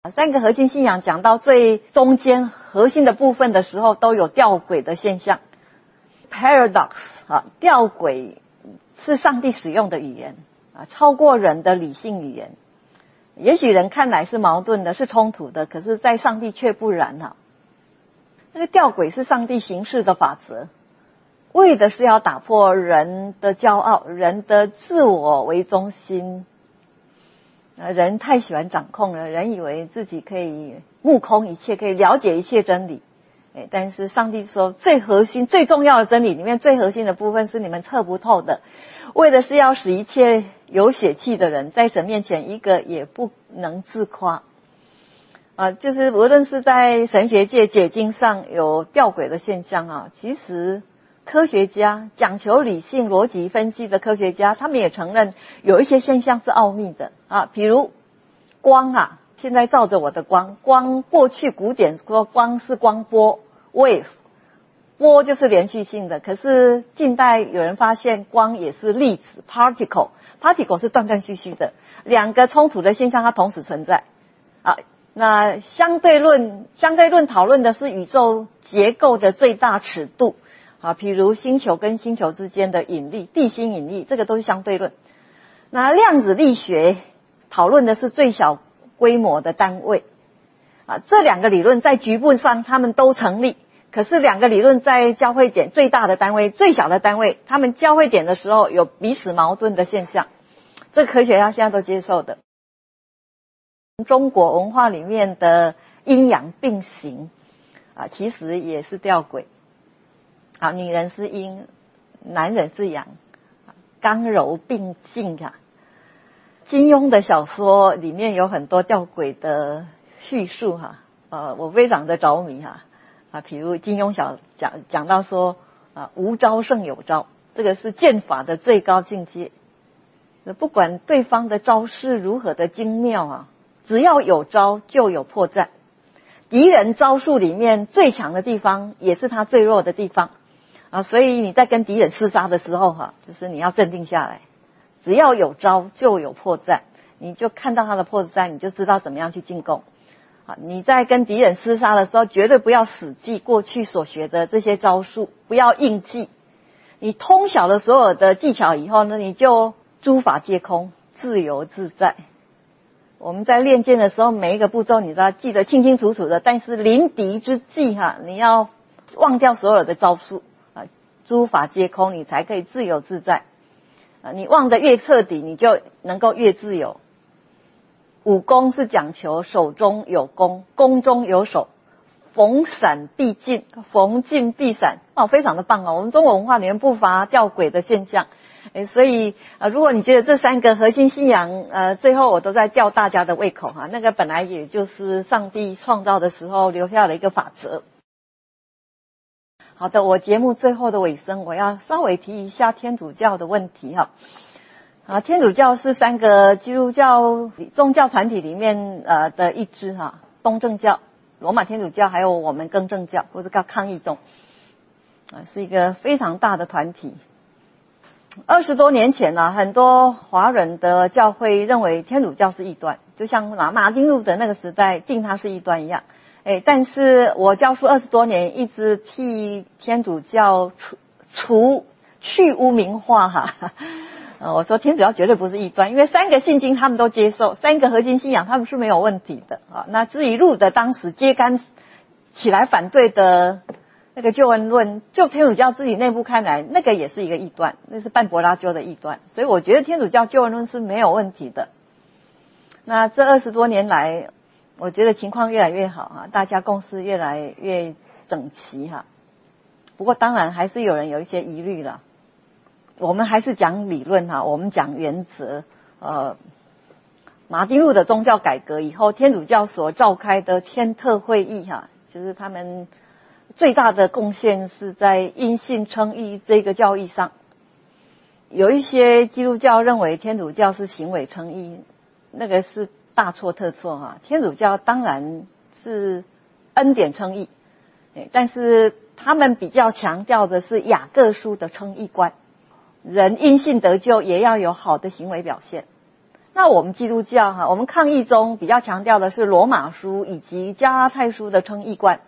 三个核心信仰讲到最中间核心的部分的时候，都有吊诡的现象。paradox 吊诡是上帝使用的语言超过人的理性语言。也许人看来是矛盾的，是冲突的，可是在上帝却不然那个吊诡是上帝行事的法则，为的是要打破人的骄傲，人的自我为中心。人太喜欢掌控了，人以为自己可以目空一切，可以了解一切真理。但是上帝说，最核心最重要的真理里面，最核心的部分是你们测不透的，为的是要使一切有血气的人在神面前一个也不能自夸就是无论是在神学界解经上有吊诡的现象其实科学家讲求理性逻辑分析的科学家，他们也承认有一些现象是奥秘的比如光现在照着我的光过去古典说光是光波 wave， 波就是连续性的，可是近代有人发现光也是粒子 particle 是断断续续的，两个冲突的现象它同时存在那相对论讨论的是宇宙结构的最大尺度比如星球跟星球之间的引力，地心引力，这个都是相对论。那量子力学讨论的是最小规模的单位这两个理论在局部上他们都成立，可是两个理论在交汇点最大的单位最小的单位，他们交汇点的时候有彼此矛盾的现象，这个科学家现在都接受的。中国文化里面的阴阳并行其实也是吊诡女人是阴，男人是阳，刚柔并进金庸的小说里面有很多吊诡的叙述我非常的着迷比如金庸讲到说无招胜有招，这个是剑法的最高境界。不管对方的招式如何的精妙只要有招就有破绽。敌人招数里面最强的地方也是他最弱的地方所以你在跟敌人厮杀的时候就是你要镇定下来，只要有招就有破绽，你就看到他的破绽，你就知道怎么样去进攻你在跟敌人厮杀的时候，绝对不要死记过去所学的这些招数，不要硬记。你通晓了所有的技巧以后呢，你就诸法皆空，自由自在。我们在练剑的时候，每一个步骤你都要记得清清楚楚的，但是临敌之际你要忘掉所有的招数诸法皆空，你才可以自由自在你忘得越彻底，你就能够越自由。武功是讲求手中有功，功中有手，逢闪必进，逢进必闪非常的棒我们中国文化里面不乏吊诡的现象所以如果你觉得这三个核心信仰最后我都在吊大家的胃口那个本来也就是上帝创造的时候留下的一个法则。好的，我节目最后的尾声，我要稍微提一下天主教的问题天主教是三个基督教宗教团体里面的一支东正教、罗马天主教还有我们更正教或者叫抗议宗是一个非常大的团体。20多年前很多华人的教会认为天主教是异端，就像马丁路德那个时代定它是异端一样但是我教书20多年，一直替天主教去污名化我说天主教绝对不是异端，因为三个信经他们都接受，三个核心信仰他们是没有问题的那至于路德当时揭竿起来反对的那个救恩论，就天主教自己内部看来，那个也是一个异端，那是半柏拉修的异端，所以我觉得天主教救恩论是没有问题的。那这20多年来，我觉得情况越来越好大家共识越来越整齐不过当然还是有人有一些疑虑了。我们还是讲理论我们讲原则。马丁路的宗教改革以后，天主教所召开的天特会议就是他们最大的贡献是在因信称义这个教义上。有一些基督教认为天主教是行为称义，那个是大错特错天主教当然是恩典称义，但是他们比较强调的是雅各书的称义观，人因信得救也要有好的行为表现。 那我们基督教我们抗议中比较强调的是罗马书以及加拉太书的称义观。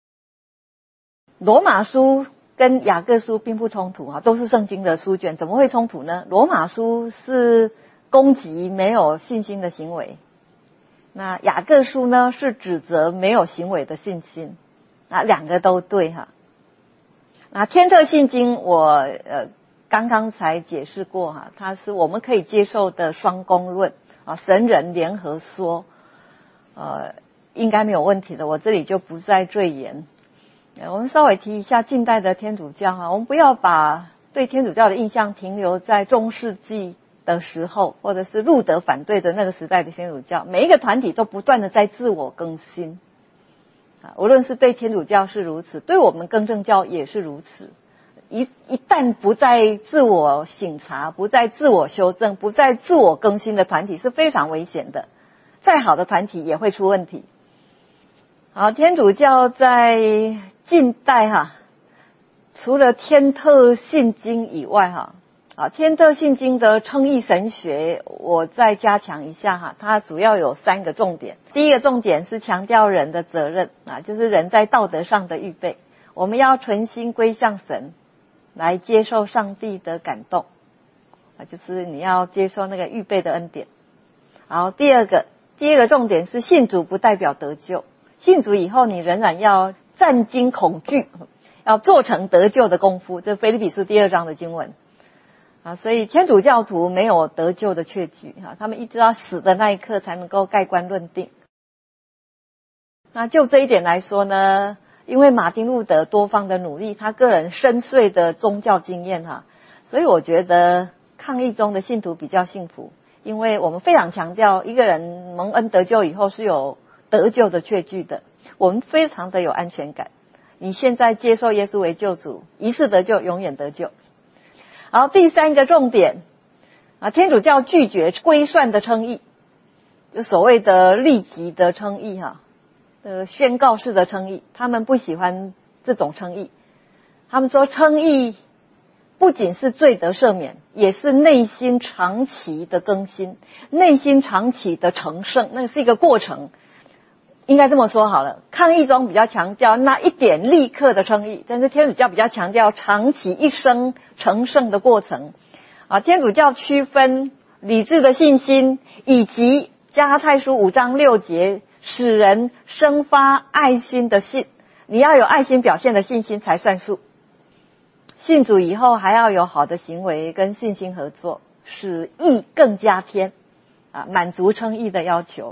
罗马书跟雅各书并不冲突都是圣经的书卷，怎么会冲突呢？罗马书是攻击没有信心的行为，那雅各书呢是指责没有行为的信心，两个都对那天特信经我刚刚才解释过它是我们可以接受的双公论神人联合说应该没有问题的，我这里就不再赘言。我们稍微提一下近代的天主教我们不要把对天主教的印象停留在中世纪的时候，或者是路德反对的那个时代的天主教，每一个团体都不断的在自我更新无论是对天主教是如此，对我们更正教也是如此。一旦不再自我省察，不再自我修正，不再自我更新的团体是非常危险的，再好的团体也会出问题。好，天主教在近代除了天特信经以外天特信经的称义神学我再加强一下它主要有3个重点。第一个重点是强调人的责任就是人在道德上的预备，我们要存心归向神，来接受上帝的感动就是你要接受那个预备的恩典。好，第二个重点是信主不代表得救，信主以后你仍然要战惊恐惧，要做成得救的功夫，这腓立比书2章的经文所以天主教徒没有得救的确据他们一直到死的那一刻才能够盖棺论定。那就这一点来说呢，因为马丁路德多方的努力，他个人深邃的宗教经验所以我觉得抗议中的信徒比较幸福，因为我们非常强调一个人蒙恩得救以后是有得救的确据的，我们非常的有安全感。你现在接受耶稣为救主，一次得救永远得救。好，第3个重点天主教拒绝规算的称义，就所谓的立即的称义宣告式的称义，他们不喜欢这种称义。他们说称义不仅是罪得赦免，也是内心长期的更新，内心长期的成圣，那是一个过程。应该这么说好了，抗议中比较强调那一点立刻的称义，但是天主教比较强调长期一生成圣的过程天主教区分理智的信心以及加拉太书5章6节使人生发爱心的信，你要有爱心表现的信心才算数。信主以后还要有好的行为跟信心合作，使义更加添满足称义的要求。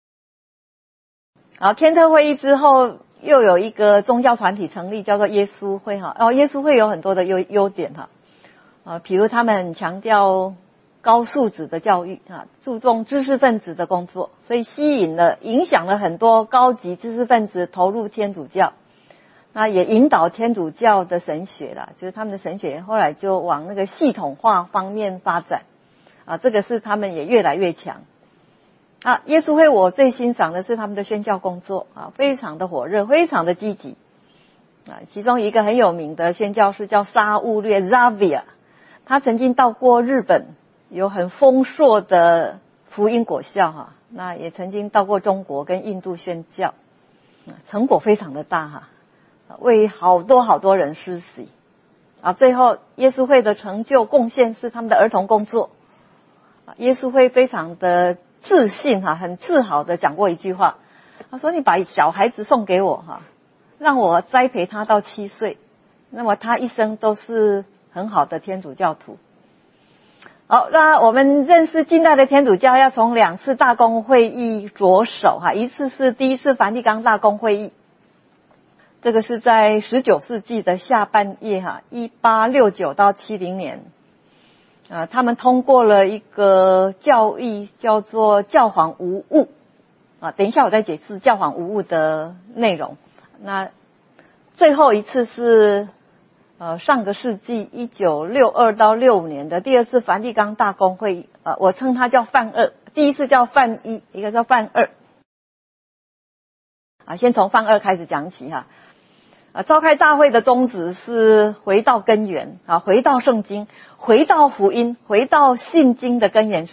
好，天特会议之后又有一个宗教团体成立，叫做耶稣会耶稣会有很多的优点比如他们很强调高素质的教育注重知识分子的工作，所以影响了很多高级知识分子投入天主教。那也引导天主教的神学就是他们的神学后来就往那个系统化方面发展这个是他们也越来越强耶稣会我最欣赏的是他们的宣教工作非常的火热，非常的积极其中一个很有名的宣教士叫沙勿略 Xavier， 他曾经到过日本，有很丰硕的福音果效那也曾经到过中国跟印度宣教成果非常的大为好多人施洗最后耶稣会的成就贡献是他们的儿童工作耶稣会非常的自信很自豪的讲过一句话，他说你把小孩子送给我让我栽培他到7岁，那么他一生都是很好的天主教徒。好，那我们认识近代的天主教要从2次大公会议着手一次是第一次梵蒂冈大公会议，这个是在19世纪的下半叶1869到70年他们通过了一个教义叫做教皇无误等一下我再解释教皇无误的内容。那最后一次是上个世纪1962到65年的第2次梵蒂冈大公会议我称它叫梵2，第一次叫梵1，一个叫梵2先从梵2开始讲起召开大会的宗旨是回到根源回到圣经，回到福音，回到信经的根源上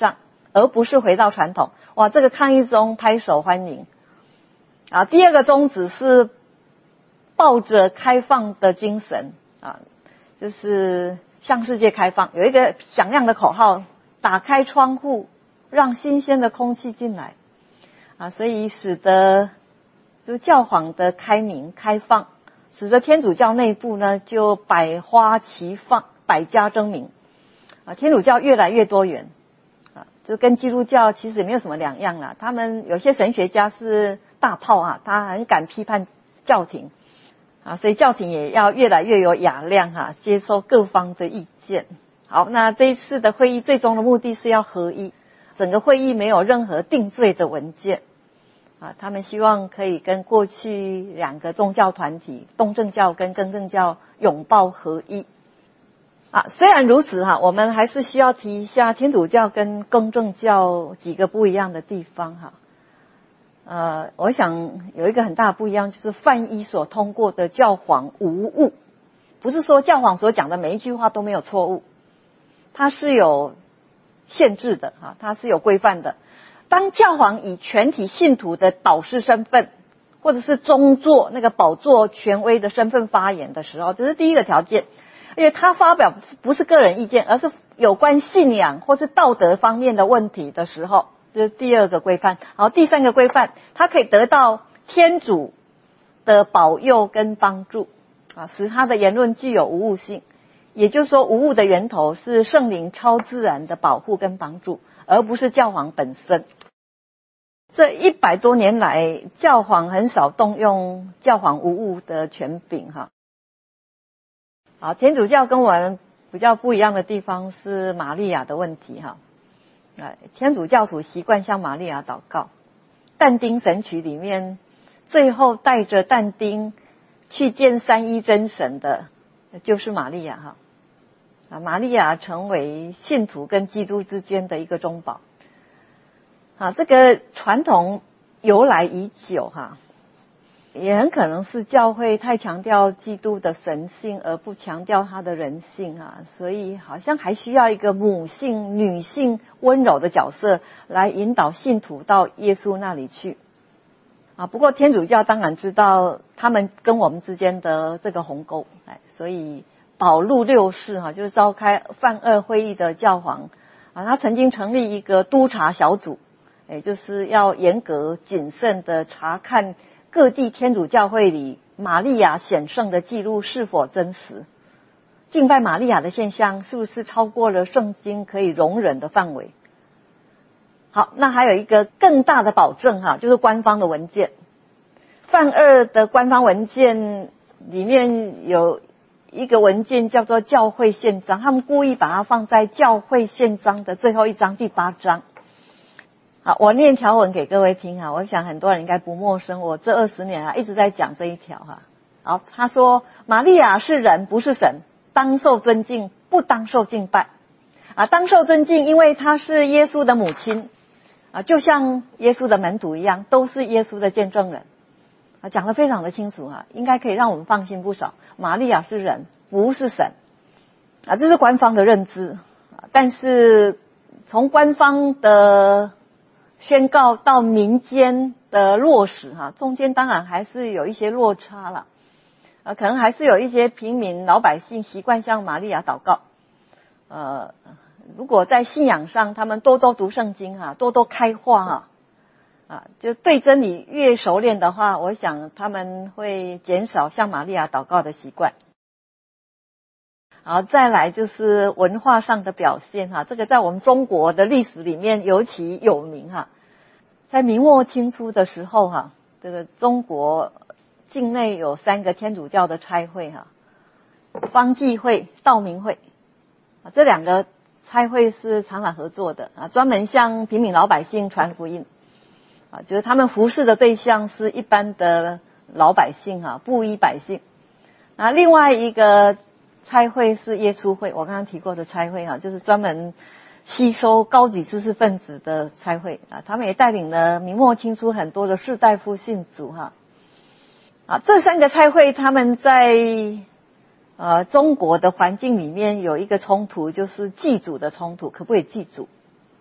而不是回到传统。哇，这个抗议中拍手欢迎。啊，第二个宗旨是抱着开放的精神啊，就是向世界开放，有一个响亮的口号：打开窗户，让新鲜的空气进来。啊，所以使得就教皇的开明开放，使得天主教内部呢就百花齐放，百家争鸣。啊，天主教越来越多元。啊，就跟基督教其实也没有什么两样啦。他们有些神学家是大炮啊，他很敢批判教廷。啊，所以教廷也要越来越有雅量哈，接受各方的意见。好，那这一次的会议最终的目的是要合一，整个会议没有任何定罪的文件。啊，他们希望可以跟过去两个宗教团体东正教跟更正教拥抱合一。啊，虽然如此哈，我们还是需要提一下天主教跟更正教几个不一样的地方哈。我想有一个很大的不一样，就是范一所通过的教皇无误，不是说教皇所讲的每一句话都没有错误，它是有限制的哈，它是有规范的。当教皇以全体信徒的导师身份，或者是宗座那个宝座权威的身份发言的时候，这是第一个条件。而且他发表不是个人意见，而是有关信仰或是道德方面的问题的时候，这是第二个规范。好，第三个规范，他可以得到天主的保佑跟帮助啊，使他的言论具有无误性。也就是说，无误的源头是圣灵超自然的保护跟帮助，而不是教皇本身。这100多年来，教皇很少动用教皇无误的权柄哈。好，天主教跟我们比较不一样的地方是玛利亚的问题哈。天主教徒习惯向玛利亚祷告，但丁神曲里面最后带着但丁去见三一真神的就是玛利亚哈。啊，玛利亚成为信徒跟基督之间的一个中保。啊，这个传统由来已久哈，也很可能是教会太强调基督的神性而不强调他的人性啊，所以好像还需要一个母性、女性温柔的角色来引导信徒到耶稣那里去。啊，不过天主教当然知道他们跟我们之间的这个鸿沟，所以保禄六世哈，就是召开梵二会议的教皇啊，他曾经成立一个督察小组，就是要严格谨慎的查看各地天主教会里玛利亚显圣的记录是否真实，敬拜玛利亚的现象是不是超过了圣经可以容忍的范围。好，那还有一个更大的保证哈，就是官方的文件。梵二的官方文件里面有一个文件叫做教会宪章，他们故意把它放在教会宪章的最后一章第8章。好，我念条文给各位听哈，我想很多人应该不陌生，我这20年啊一直在讲这一条哈。好，他说玛利亚是人不是神，当受尊敬，不当受敬拜。啊，当受尊敬，因为她是耶稣的母亲啊，就像耶稣的门徒一样，都是耶稣的见证人。啊，讲得非常的清楚啊，应该可以让我们放心不少。玛利亚是人，不是神啊，这是官方的认知。但是从官方的宣告到民间的落实哈，中间当然还是有一些落差了。可能还是有一些平民老百姓习惯向玛利亚祷告。如果在信仰上他们多多读圣经哈，多多开化哈。就对真理越熟练的话，我想他们会减少向玛利亚祷告的习惯。好，再来就是文化上的表现哈，这个在我们中国的历史里面尤其有名哈。在明末清初的时候哈，这个中国境内有3个天主教的差会哈，方济会、道明会啊，这2个差会是常常合作的啊，专门向平民老百姓传福音。啊，就是他们服侍的对象是一般的老百姓哈，布衣百姓。那另外一个差会是耶稣会，我刚刚提过的差会哈，就是专门吸收高级知识分子的差会啊，他们也带领了明末清初很多的士大夫信主哈。啊，这3个差会他们在中国的环境里面有一个冲突，就是祭祖的冲突，可不可以祭祖？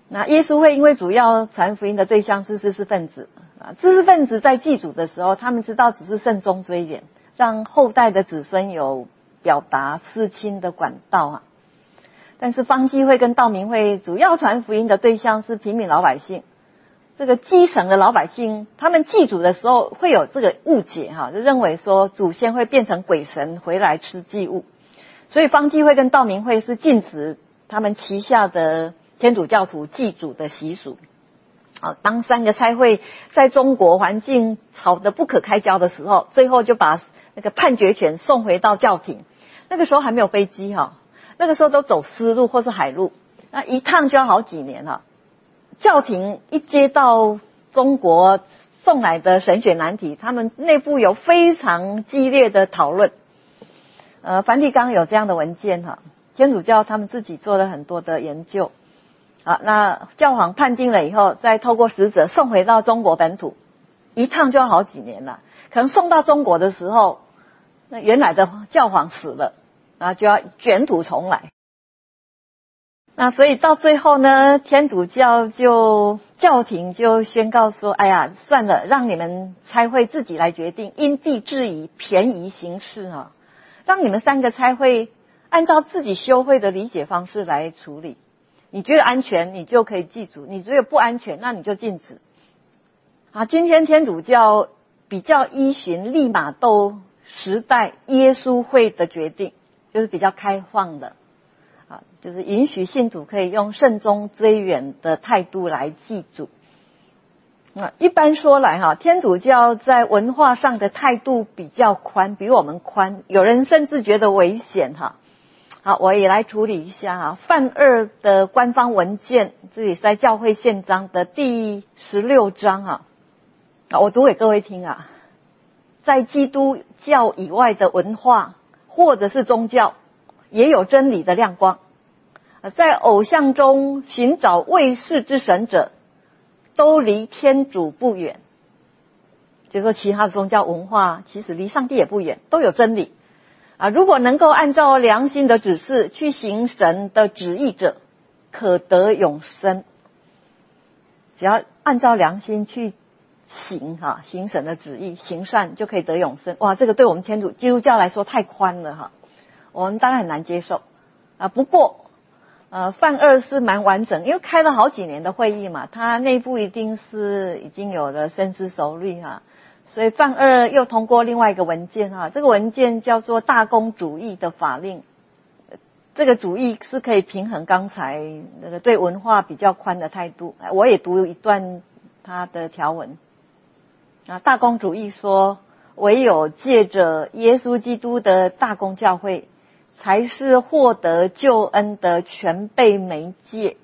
那耶稣会因为主要传福音的对象是知识分子啊，知识分子在祭祖的时候，他们知道只是慎终追远，让后代的子孙有表达思亲的管道啊。但是方济会跟道明会主要传福音的对象是平民老百姓，这个基层的老百姓，他们祭祖的时候会有这个误解哈，就认为说祖先会变成鬼神回来吃祭物，所以方济会跟道明会是禁止他们旗下的天主教徒祭祖的习俗。当三个差会在中国环境吵得不可开交的时候，最后就把那个判决权送回到教廷。那个时候还没有飞机哈，那个时候都走丝路或是海路，那一趟就要好几年哈。教廷一接到中国送来的神学难题，他们内部有非常激烈的讨论。梵蒂冈有这样的文件哈，天主教他们自己做了很多的研究。那教皇判定了以后，再透过使者送回到中国本土，一趟就要好几年了。可能送到中国的时候，那原来的教皇死了，然后就要卷土重来。那所以到最后呢，天主教教廷就宣告说，哎呀，算了，让你们差会自己来决定，因地制宜，便宜行事啊，让你们三个差会按照自己修会的理解方式来处理。你觉得安全，你就可以祭祖；你觉得不安全，那你就禁止。今天天主教比较依循利玛窦时代耶稣会的决定，就是比较开放的，就是允许信徒可以用慎终追远的态度来祭祖。一般说来天主教在文化上的态度比较宽，比我们宽，有人甚至觉得危险好，我也来处理一下梵二的官方文件，这里是在教会宪章的第16章我读给各位听在基督教以外的文化或者是宗教，也有真理的亮光。在偶像中寻找未识之神者，都离天主不远。就是说其他的宗教文化其实离上帝也不远，都有真理。如果能够按照良心的指示去行神的旨意者，可得永生。只要按照良心去行神的旨意，行善就可以得永生。哇，这个对我们基督教来说太宽了我们当然很难接受不过梵二是蛮完整，因为开了好几年的会议嘛，他内部一定是已经有了深思熟虑所以梵二又通过另外一个文件这个文件叫做大公主义的法令。这个主义是可以平衡刚才那个对文化比较宽的态度。我也读一段他的条文大公主义说，唯有借着耶稣基督的大公教会，才是获得救恩的全备媒介。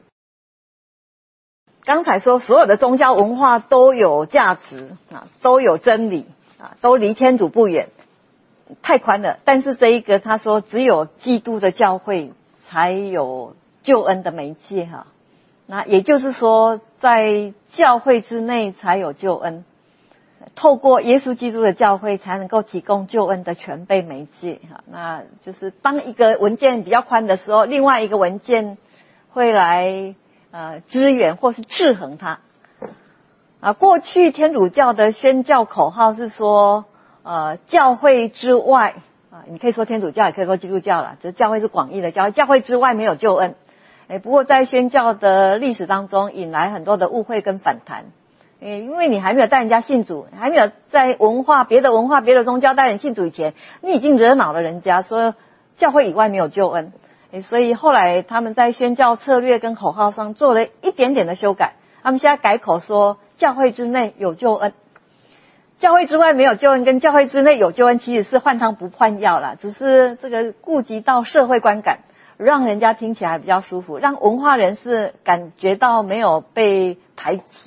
刚才说所有的宗教文化都有价值都有真理都离天主不远，太宽了。但是这一个他说只有基督的教会才有救恩的媒介那也就是说在教会之内才有救恩，透过耶稣基督的教会才能够提供救恩的全备媒介那就是当一个文件比较宽的时候，另外一个文件会来支援或是制衡它过去天主教的宣教口号是说教会之外你可以说天主教也可以说基督教啦，就是教会是广义的教会，教会之外没有救恩。不过在宣教的历史当中引来很多的误会跟反弹，因为你还没有带人家信主，还没有在别的宗教带人信主以前，你已经惹恼了人家说教会以外没有救恩。所以后来他们在宣教策略跟口号上做了一点点的修改，他们现在改口说教会之内有救恩，教会之外没有救恩跟教会之内有救恩其实是换汤不换药啦，只是这个顾及到社会观感，让人家听起来比较舒服，让文化人士感觉到没有被排挤。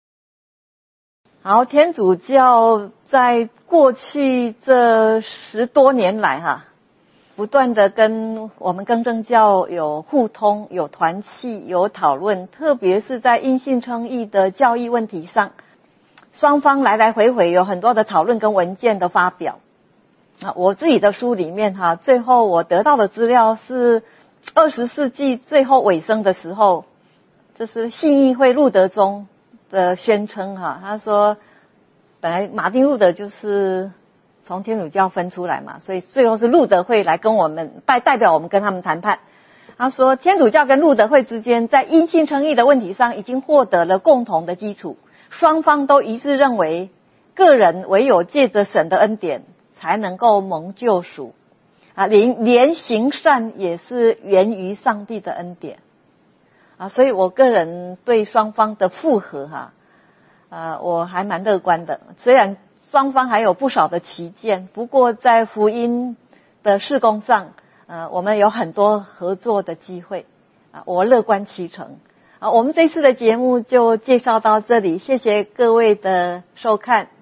好，天主教在过去这10多年来不断的跟我们更正教有互通，有团契，有讨论，特别是在因信称义的教义问题上，双方来来回回有很多的讨论跟文件的发表我自己的书里面最后我得到的资料是20世纪最后尾声的时候， 这是信义会路德宗的宣称哈，他说本来马丁路德就是从天主教分出来嘛，所以最后是路德会来跟我们代表我们跟他们谈判。他说天主教跟路德会之间在因信称义的问题上已经获得了共同的基础，双方都一致认为个人唯有借着神的恩典才能够蒙救赎啊，连行善也是源于上帝的恩典啊，所以我个人对双方的复合我还蛮乐观的，虽然双方还有不少的歧见，不过在福音的事工上我们有很多合作的机会啊，我乐观其成啊。我们这次的节目就介绍到这里，谢谢各位的收看。